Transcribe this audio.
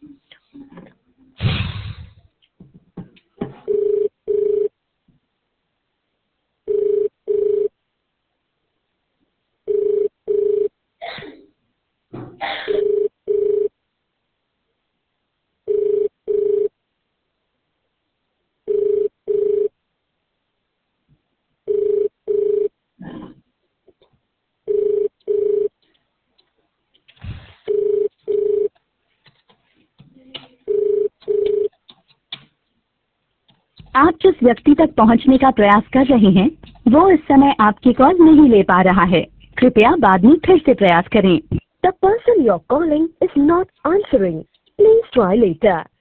आप जिस व्यक्ति तक पहुंचने का प्रयास कर रहे हैं वो इस समय आपकी कॉल नहीं ले पा रहा है। कृपया बाद में फिर से प्रयास करें। The person you're calling is not answering. Please try later.